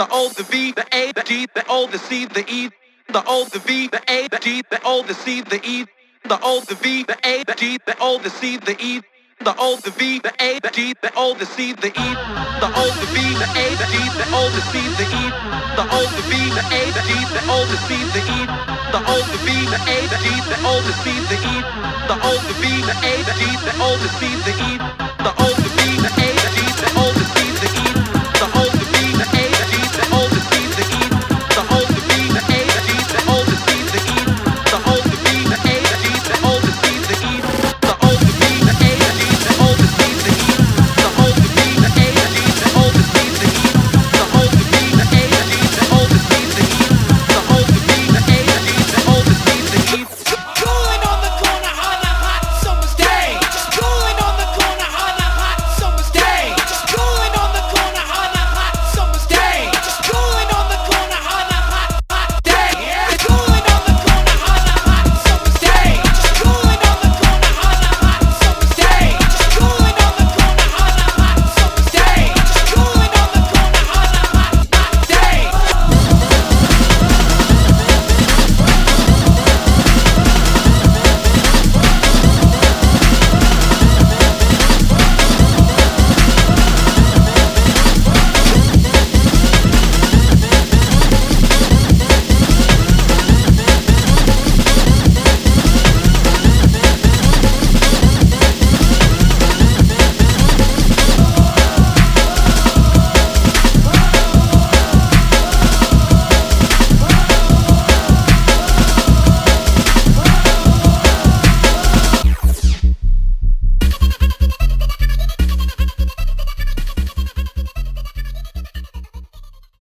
the O, the V, the A, the G, the O, the C, the E, the O, the V, the A, the G, the O, the C, the E, the O, the V, the A, the G, the O, the C, the E, the O, the V, the A, the G, the O, the C, the E, the O, the V, the A, the G, the O, the C, the E, the O, the V, the A, the G, the O, the C, the E, the O, the V, the A, the G, the O, the C, the E, the O, the V, the A, the G, the O, the C, the E, the O, the V, the A, the G, the O, the C, the E, the O,